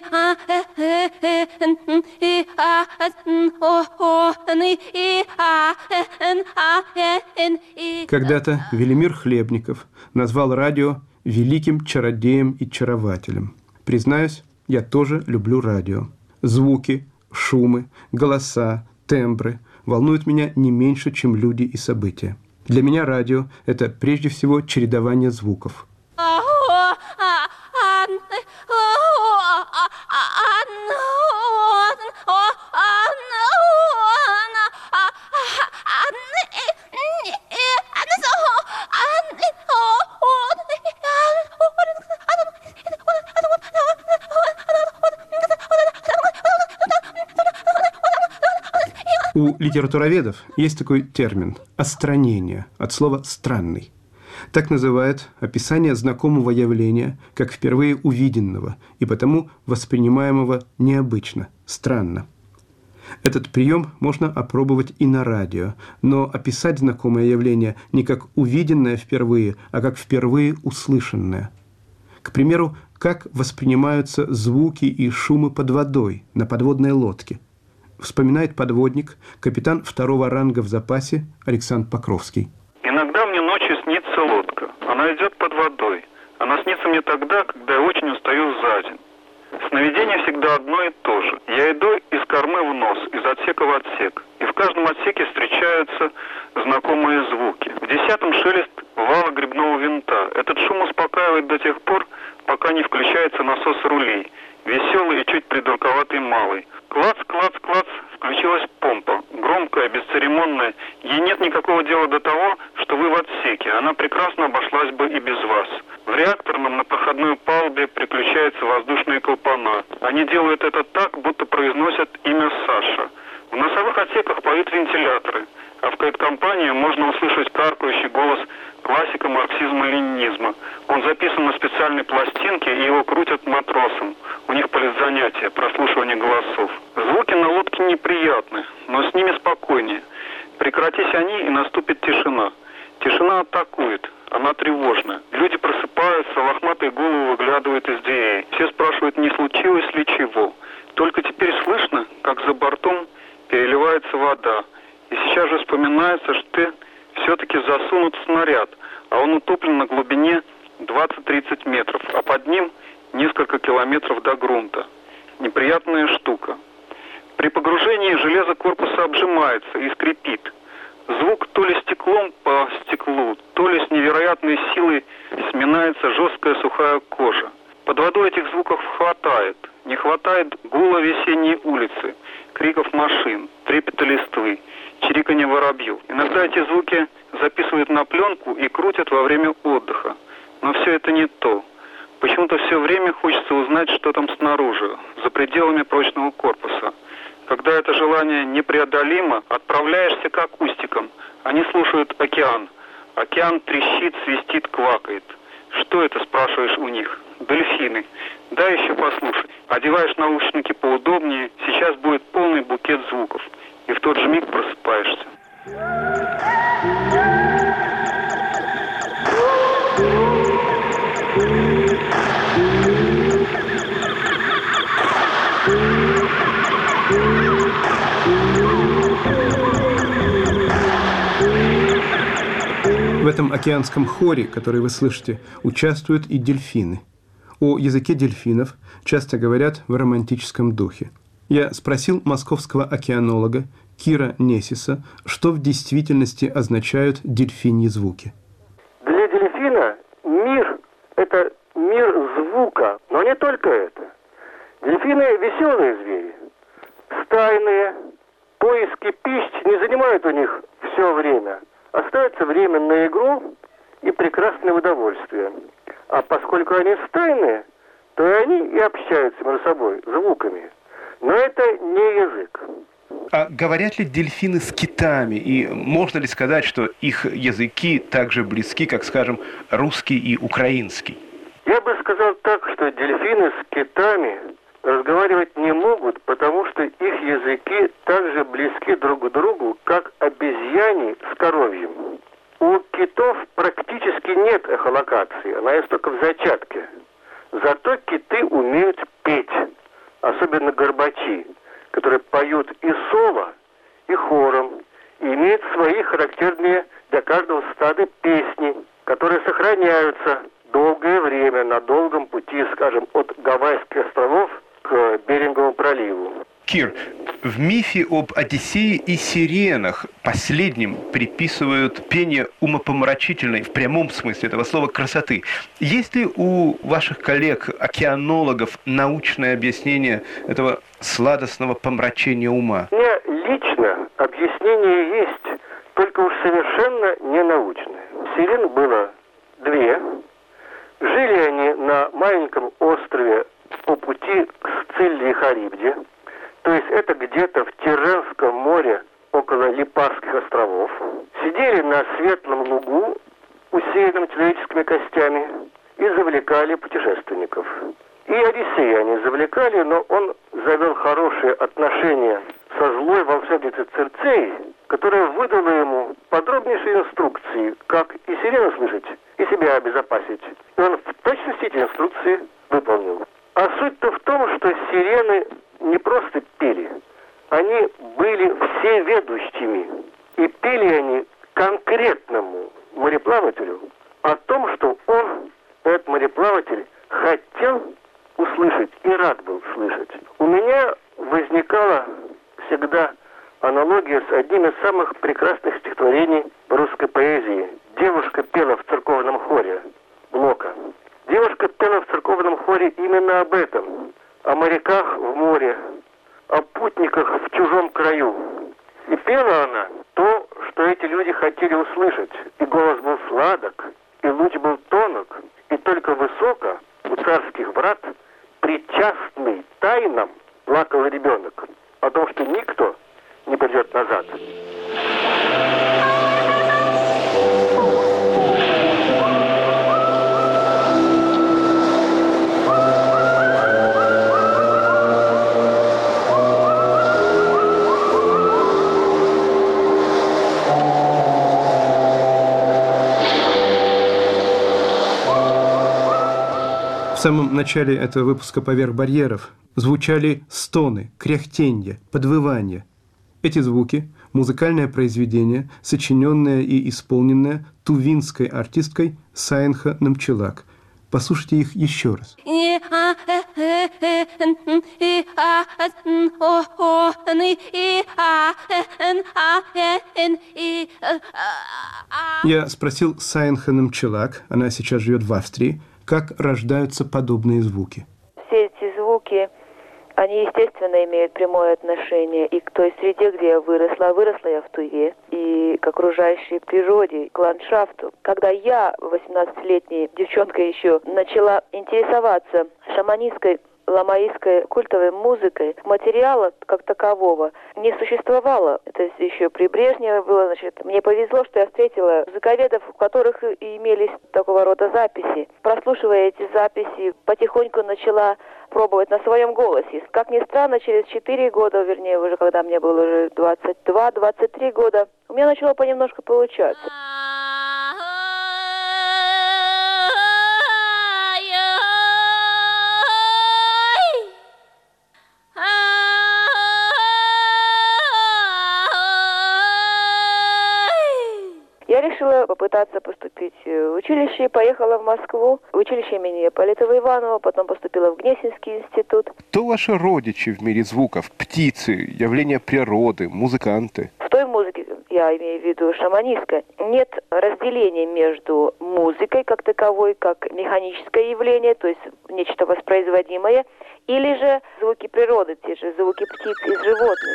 Когда-то Велимир Хлебников назвал радио великим чародеем и чарователем. Признаюсь, я тоже люблю радио. Звуки, шумы, голоса, тембры волнуют меня не меньше, чем люди и события. Для меня радио – это прежде всего чередование звуков. У литературоведов есть такой термин – остранение, от слова «странный». Так называют описание знакомого явления, как впервые увиденного и потому воспринимаемого необычно, странно. Этот прием можно опробовать и на радио, но описать знакомое явление не как увиденное впервые, а как впервые услышанное. К примеру, как воспринимаются звуки и шумы под водой на подводной лодке. Вспоминает подводник, капитан 2-го ранга в запасе Александр Покровский. Иногда мне ночью снится лодка. Она идет под водой. Она снится мне тогда, когда я очень устаю за день. Сновидение всегда одно и то же. Я иду из кормы в нос, из отсека в отсек. И в каждом отсеке встречаются знакомые звуки. В 10-м шелест вала гребного винта. Этот шум успокаивает до тех пор, пока не включается насос рулей. Веселый и чуть придурковатый малый. Клац, клац, клац, включилась помпа. Громкая, бесцеремонная. Ей нет никакого дела до того, что вы в отсеке. Она прекрасно обошлась бы и без вас. В реакторном на проходной палубе приключаются воздушные клапана. Они делают это так, будто произносят имя Саша. В носовых отсеках поют вентиляторы. А в кают-компании можно услышать каркающий голос классика марксизма-ленинизма. Он записан на специальной пластинке, и его крутят матросам. У них политзанятия, прослушивание голосов. Звуки на лодке неприятны, но с ними спокойнее. Прекратись они, и наступит тишина. Тишина атакует, она тревожная. Люди просыпаются, лохматые головы выглядывают из дверей. Все спрашивают, не случилось ли чего. Только теперь слышно, как за бортом переливается вода. И сейчас же вспоминается, что все-таки засунут снаряд, а он утоплен на глубине 20-30 метров, а под ним несколько километров до грунта. Неприятная штука. При погружении железо корпуса обжимается и скрипит. Звук то ли стеклом по стеклу, то ли с невероятной силой сминается жесткая сухая кожа. Под водой этих звуков хватает. Не хватает гула весенней улицы, криков машин, трепета листвы, чириканья воробьев. Иногда эти звуки записывают на пленку и крутят во время отдыха. Но все это не то. Почему-то все время хочется узнать, что там снаружи, за пределами прочного корпуса. Когда это желание непреодолимо, отправляешься к акустикам. Они слушают океан. Океан трещит, свистит, квакает. Что это, спрашиваешь у них? Дельфины. Дай еще послушать. Одеваешь наушники поудобнее, сейчас будет полный букет звуков. И в тот же миг просыпаешься. В этом океанском хоре, который вы слышите, участвуют и дельфины. О языке дельфинов часто говорят в романтическом духе. Я спросил московского океанолога Кира Несиса, что в действительности означают дельфиньи звуки. Для дельфина мир – это мир звука, но не только это. Дельфины – веселые звери, стайные, поиски пищи не занимают у них все время. Остается время на игру и прекрасное удовольствие. А поскольку они стайные, то они и общаются между собой звуками. Но это не язык. А говорят ли дельфины с китами? И можно ли сказать, что их языки так же близки, как, скажем, русский и украинский? Я бы сказал так, что дельфины с китами разговаривать не могут, потому что их языки так же близки друг к другу, как обезьяне с коровьим. У китов практически нет эхолокации, она есть только в зачатке. Зато киты умеют петь, особенно горбачи, которые поют и соло, и хором, и имеют свои характерные для каждого стада песни, которые сохраняются долгое время на долгом пути, скажем, от Гавайских островов к Беринговому проливу. Кир, в мифе об Одиссее и сиренах последним приписывают пение умопомрачительной, в прямом смысле этого слова, красоты. Есть ли у ваших коллег-океанологов научное объяснение этого сладостного помрачения ума? У меня лично объяснение есть, только уж совершенно не научное. Сирен было две. Жили они на маленьком острове по пути к Сцилле и Харибде. То есть это где-то в Тирренском море, около Липарских островов. Сидели на светлом лугу, усеянном человеческими костями, и завлекали путешественников. И Одиссея они завлекали, но он завел хорошие отношения со злой волшебницей Цирцеей, которая выдала ему подробнейшие инструкции, как и сирену слышать, и себя обезопасить. И он в точности эти инструкции выполнил. А суть-то в том, что сирены не просто пели, они были всеведущими. И пели они конкретному мореплавателю о том, что он, этот мореплаватель, хотел услышать и рад был слышать. У меня возникала всегда аналогия с одним из самых прекрасных стихотворений русской поэзии. Девушка пела в церковном хоре Блока. Девушка пела в церковном хоре именно об этом. О моряках в море, о путниках в чужом краю. И пела она то, что эти люди хотели услышать. И голос был сладок, и луч был тонок, и только высоко у царских врат, причастный тайнам, плакал ребенок о том, что никто не придет назад. В самом начале этого выпуска «Поверх барьеров» звучали стоны, кряхтенья, подвывания. Эти звуки – музыкальное произведение, сочиненное и исполненное тувинской артисткой Сайнха Намчилак. Послушайте их еще раз. Я спросил Сайн Ханымчылак, она сейчас живет в Австрии, как рождаются подобные звуки. Все эти звуки, они, естественно, имеют прямое отношение и к той среде, где я выросла. Выросла я в Туве, и к окружающей природе, к ландшафту. Когда я, 18-летняя девчонка еще, начала интересоваться шаманистской, ламаистской культовой музыкой, материала как такового не существовало. Это еще при Брежневе было, значит. Мне повезло, что я встретила музыковедов, у которых имелись такого рода записи. Прослушивая эти записи, потихоньку начала пробовать на своем голосе. Как ни странно, через 4 года, вернее, уже когда мне было уже 22-23 года, у меня начало понемножку получаться. Я решила попытаться поступить в училище, поехала в Москву, в училище имени Ипполита Иванова, потом поступила в Гнесинский институт. Кто ваши родичи в мире звуков? Птицы, явления природы, музыканты? В той музыке, я имею в виду шаманистской, нет разделения между музыкой как таковой, как механическое явление, то есть нечто воспроизводимое, или же звуки природы, те же звуки птиц и животных.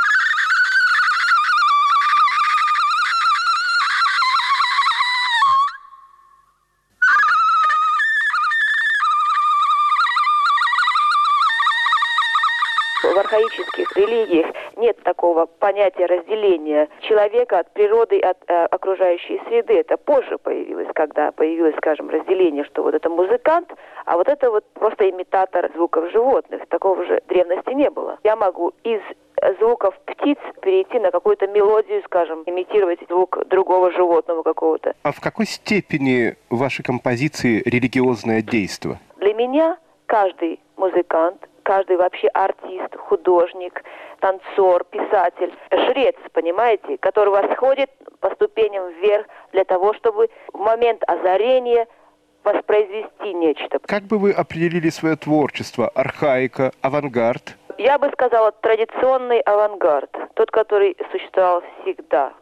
В архаических религиях нет такого понятия разделения человека от природы, от окружающей среды. Это позже появилось, когда появилось, скажем, разделение, что вот это музыкант, а вот это вот просто имитатор звуков животных. Такого же в древности не было. Я могу из звуков птиц перейти на какую-то мелодию, скажем, имитировать звук другого животного какого-то. А в какой степени в вашей композиции религиозное действо? Для меня каждый музыкант, каждый вообще артист, художник, танцор, писатель, жрец, понимаете, который восходит по ступеням вверх для того, чтобы в момент озарения воспроизвести нечто. Как бы вы определили свое творчество? Архаика, авангард? Я бы сказала, традиционный авангард, тот, который существовал всегда.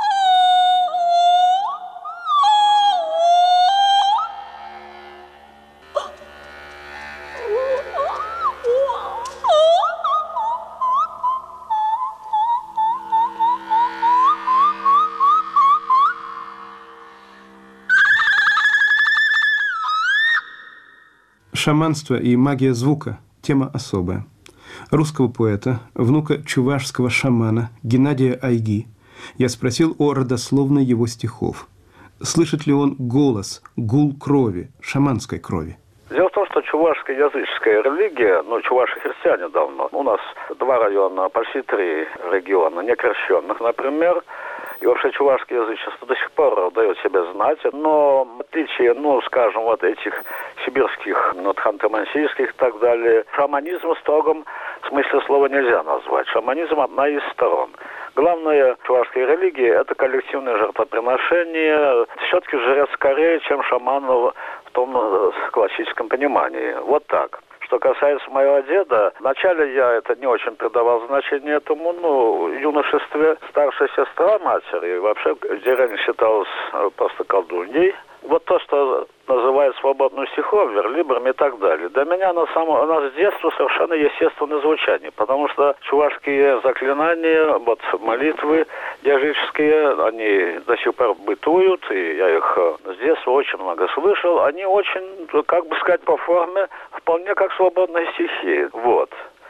Шаманство и магия звука – тема особая. Русского поэта, внука чувашского шамана Геннадия Айги, я спросил о родословной его стихов. Слышит ли он голос, гул крови, шаманской крови? Дело в том, что чувашская языческая религия, чуваши христиане давно, у нас 2 района, почти 3 региона некрещенных, например, и вообще чувашское язычество до сих пор дает себя знать, но в отличие, скажем, вот этих сибирских, ханты-мансийских и так далее, шаманизм в строгом смысле слова нельзя назвать. Шаманизм одна из сторон. Главное чувашской религии – это коллективное жертвоприношение. Все-таки жрец скорее, чем шаман в том классическом понимании. Вот так. Что касается моего деда, вначале я это не очень придавал значение этому, в юношестве старшая сестра матери вообще в деревне считалась просто колдуньей. Вот то, что называют свободным стихом, верлибром и так далее. Для меня у нас с детства совершенно естественное звучание, потому что чувашские заклинания, молитвы языческие, они до сих пор бытуют, и я их с детства очень много слышал. Они очень, по форме, вполне как свободные стихи. Вот.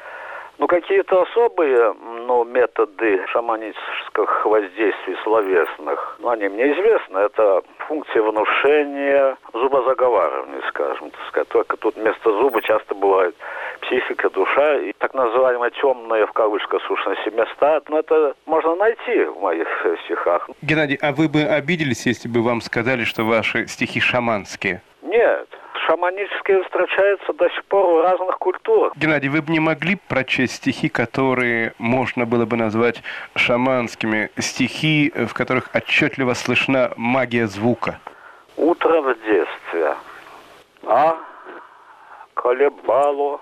Какие-то особые, методы шаманических воздействий словесных, они мне известны. Это функции внушения, зубозаговаривания, скажем, Только тут вместо зуба часто бывает психика, душа и так называемые темные, в кавычках, сущности места. Это можно найти в моих стихах. Геннадий, а вы бы обиделись, если бы вам сказали, что ваши стихи шаманские? Нет. Шаманические встречаются до сих пор в разных культурах. Геннадий, вы бы не могли прочесть стихи, которые можно было бы назвать шаманскими? Стихи, в которых отчетливо слышна магия звука. Утро в детстве. колебало,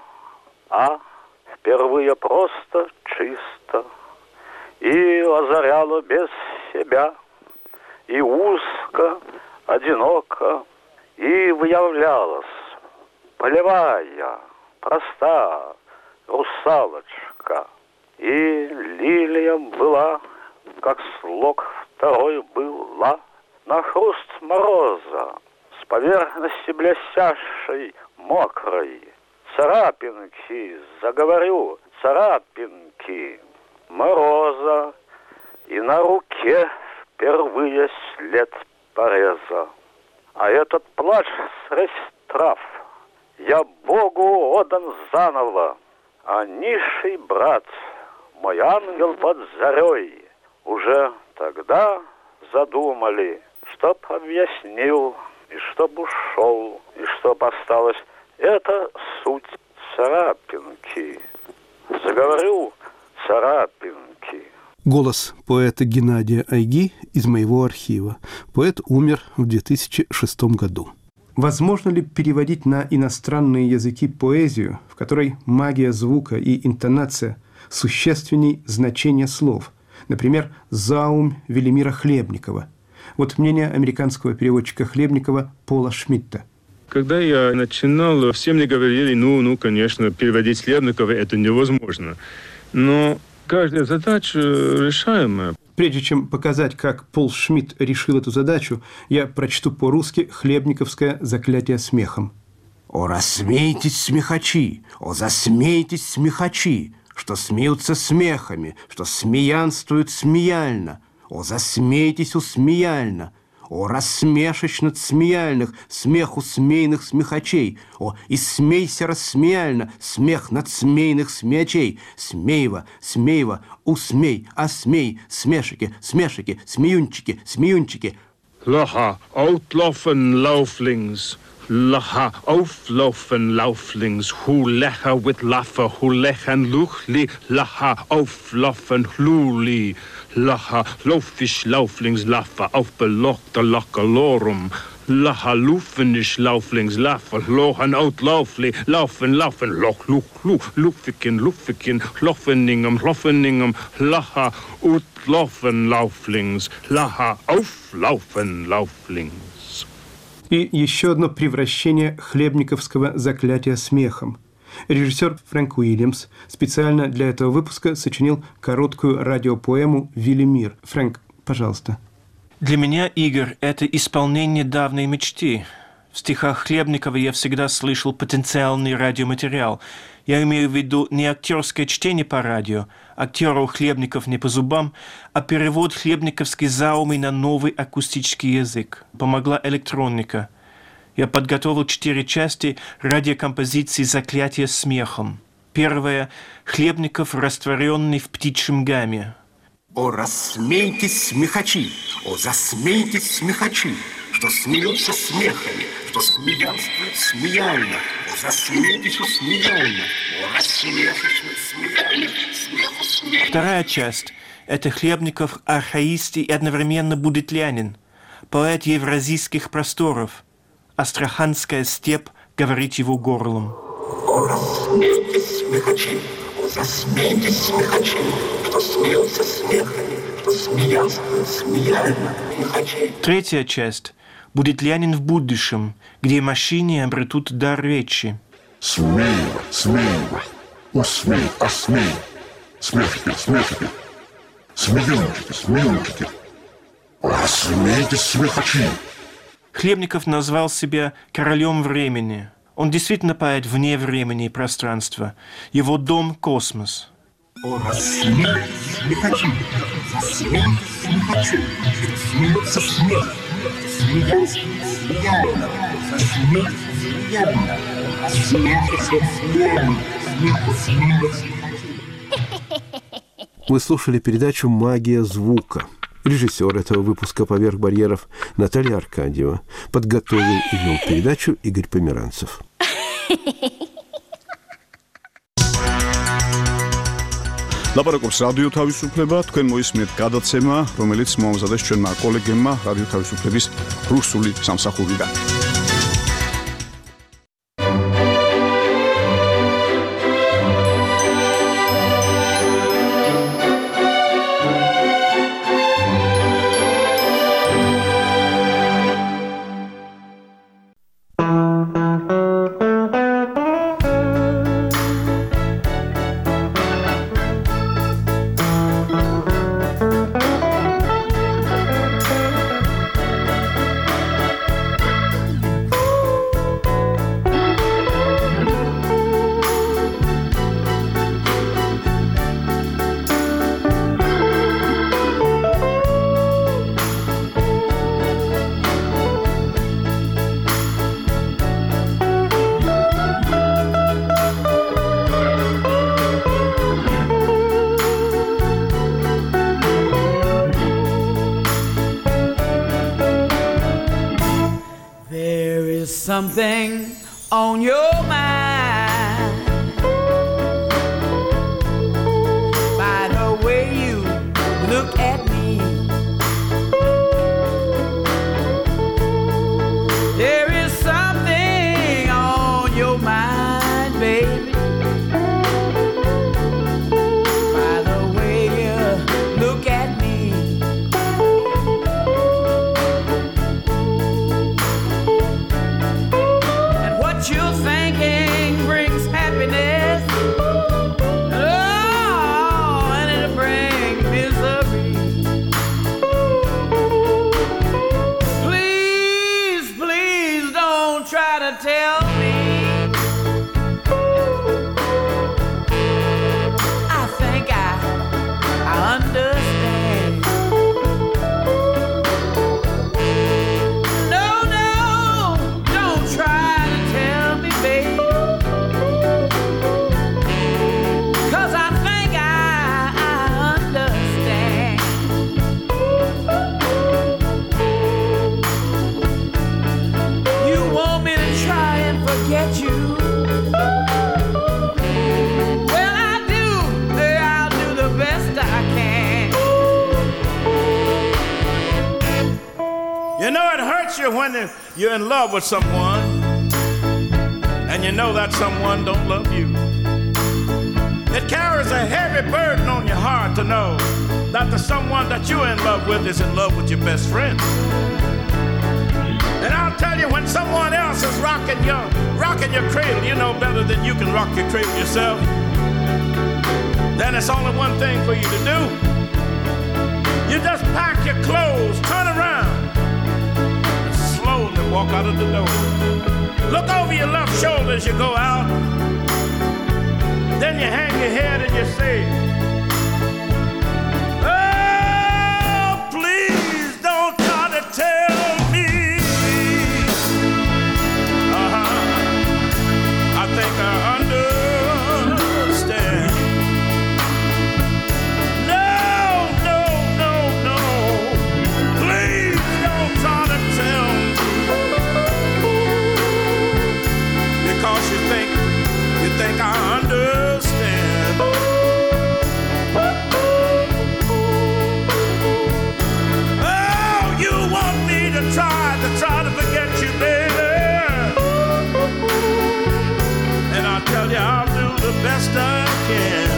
впервые просто чисто, и озаряло без себя, и узко, одиноко, и выявлялась полевая, проста русалочка. И лилия была, как слог второй была, на хруст мороза, с поверхности блестящей, мокрой. Царапинки, заговорю, царапинки мороза, и на руке впервые след пореза. А этот плач средь трав я Богу отдан заново, а низший брат, мой ангел под зарей, уже тогда задумали, чтоб объяснил, и чтоб ушел, и чтоб осталось. Это суть царапинки. Заговорю, царапинки. Голос поэта Геннадия Айги из моего архива. Поэт умер в 2006 году. Возможно ли переводить на иностранные языки поэзию, в которой магия звука и интонация существенней значения слов? Например, «Заум» Велимира Хлебникова. Вот мнение американского переводчика Хлебникова Пола Шмидта. Когда я начинал, все мне говорили, конечно, переводить Хлебникова это невозможно. Но каждая задача решаемая. Прежде чем показать, как Пол Шмидт решил эту задачу, я прочту по-русски хлебниковское «Заклятие смехом». «О, рассмейтесь, смехачи! О, засмейтесь, смехачи! Что смеются смехами, что смеянствуют смеяльно! О, засмейтесь усмеяльно! О, рассмешечь смеяльных, смеху смейных смехачей! О, и смейся рассмеяльно, смех над смейных смеячей! Смеево, смеево, усмей, осмей, смешики, смешики, смеюнчики, смеюнчики!» Lacha, outlaufen, Lauflings. Lacha, auflaufen, Lauflings. Hu lecha with laffer, hu lechan luchli. Lacha, auflaufen, luli. Lacha, laufisch, Lauflings, laffer, aufbelochter, lackerlorum. Lacha, lufenisch, Lauflings, laffer, lochen, outlaufli. Laufen, laufen, loch, luch, luch, lufikin, lufikin, loffeningem, loffeningem. Lacha, outlaufen, Lauflings. Lacha, auflaufen, Lauflings. И еще одно превращение хлебниковского «Заклятия смехом». Режиссер Фрэнк Уильямс специально для этого выпуска сочинил короткую радиопоэму «Велимир». Фрэнк, пожалуйста. Для меня, Игорь, это исполнение давней мечты. В стихах Хлебникова я всегда слышал потенциальный радиоматериал. Я имею в виду не актерское чтение по радио, актеру Хлебников не по зубам, а перевод хлебниковской заумы на новый акустический язык. Помогла электроника. Я подготовил 4 части радиокомпозиции «Заклятие смехом». Первая – Хлебников, растворенный в птичьем гамме. О, рассмейтесь, смехачи! О, засмейтесь, смехачи! Что смеются смехами, что смеянствуют смеяльно! О, засмейтесь смеяльно! О, рассмешечны смеяльно! Смеху смеяльно! Вторая часть – это Хлебников, архаист и одновременно будетлянин, поэт евразийских просторов. Астраханская степь говорит его горлом. О, рассмейтесь, смехачи! О, засмейтесь, смехачи! Что смеются смехами, что смеянствуют смеяльно! Смехачи! Третья часть – будетлянин в будущем, где машины обретут дар речи. Смей, смей, усмей, осмей, смешки, смешки, смеюнчики, смеюнчики, рассмейтесь, смехачи! Хлебников назвал себя королем времени. Он действительно поэт вне времени и пространства. Его дом – космос. О, рассмейтесь, смехачи! Засмейтесь, смехачи! Смеются смех! Смеянствуют смеяльно! Засмейтесь смеяльно! Рассмейтесь смеяльно! Смеху смеются смехачи! Вы слушали передачу «Магия звука». Режиссер этого выпуска «Поверх барьеров» Наталья Аркадьева. Подготовил и вел передачу Игорь Померанцев. ლაპარაკობს რადიო თავისუფლება, თქვენ მოისმენთ გადაცემა, რომელიც მოამზადეს ჩვენმა კოლეგებმა რადიო თავისუფლების რუსული სამსახურიდან. something on your mind. By the way you look at me, there is something on your mind, baby. By the way you look at me, and what you're thinking brings happiness. Oh, and it'll bring misery. Please, please don't try to tell me I think I understand. No, no, don't try to tell me, babe, 'cause I think I understand. You want me to try and forget you? Well, I'll do the best I can. You know, it hurts you when you're in love with someone and you know that someone don't love you. It carries a heavy burden on your heart to know that the someone that you're in love with is in love with your best friend. And I'll tell you, when someone else is rocking your cradle, you know better than you can rock your cradle yourself, then it's only one thing for you to do. You just pack your clothes, turn around, and slowly walk out of the door. Look over your left shoulder as you go out. Then you hang your head and you say, oh, please don't try to tell me. I think I understand. No, no, no, no. Please don't try to tell me. Because you think I understand. Oh, you want me to try to forget you, baby. And I'll tell you, I'll do the best I can.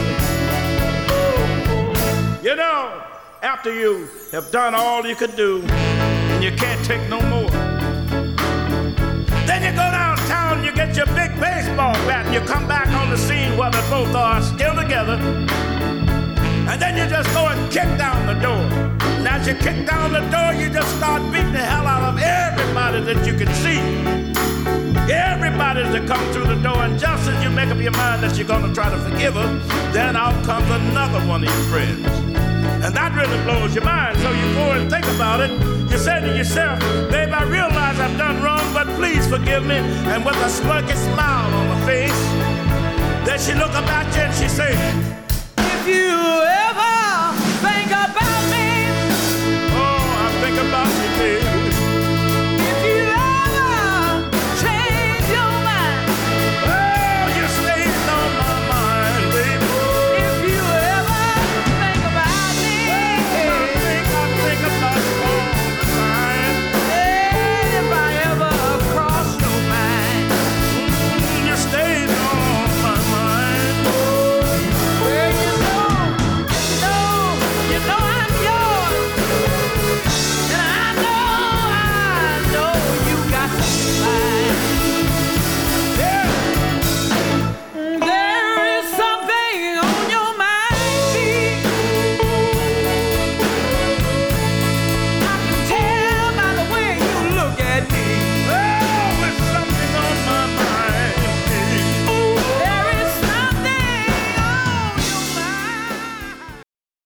You know, after you have done all you could do and you can't take no more, then you go downtown and you get your big baseball bat and you come back on the scene where they both are still together. And then you just go and kick down the door. And as you kick down the door, you just start beating the hell out of everybody that you can see. Everybody that comes through the door, and just as you make up your mind that you're going to try to forgive her, then out comes another one of your friends. And that really blows your mind, so you go and think about it. You say to yourself, babe, I realize I've done wrong, but please forgive me. And with a smirky smile on her face, then she look up at you and she say, if you